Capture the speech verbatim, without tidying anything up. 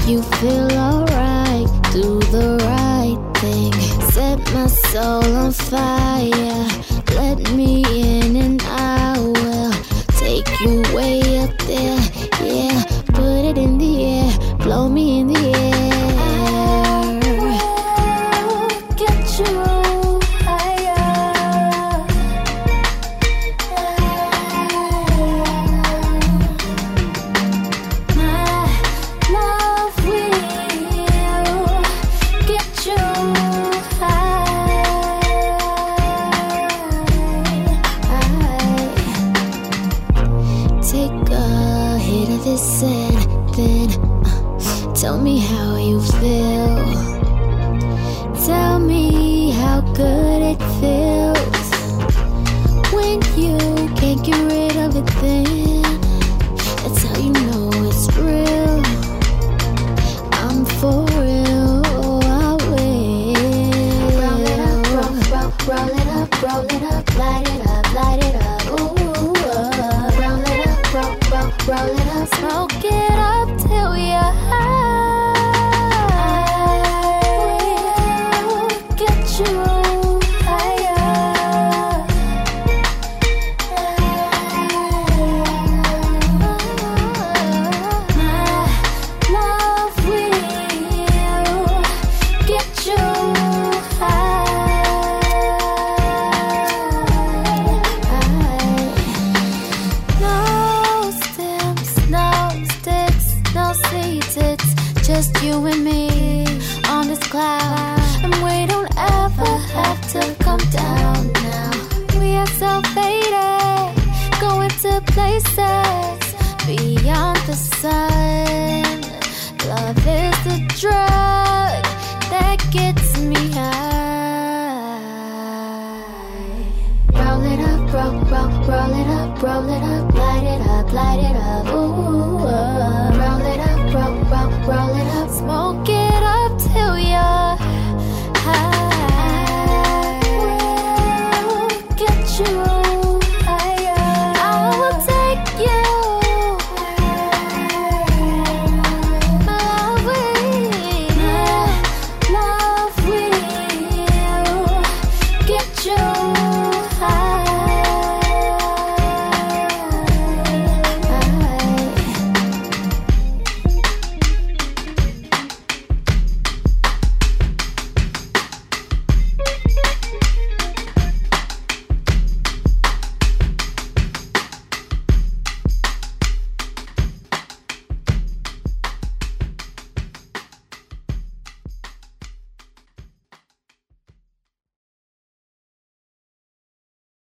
you feel alright. Do the right thing, set my soul on fire. Let me in and I will take you way up there. Yeah, put it in the air, blow me in the air. I will get you. And then uh, tell me how you feel. Tell me how good it feels when you can't get rid of it. Then that's how you know it's real. I'm for real. Oh, I will. Roll it up, roll, roll, roll it up, roll it up, light it up, light it up. Ooh, uh, roll it up, roll, roll, roll it up, smoke it up till you're high. We'll get you higher. My love will get you high. No stems, no sticks, no seeds, it's just you and me on this cloud. And we don't ever have to come down now. We are so faded, going to places beyond the sun. Love is the drug that gets me high. Roll it up, roll, roll, roll it up, roll it up, light it up, light it up. Ooh.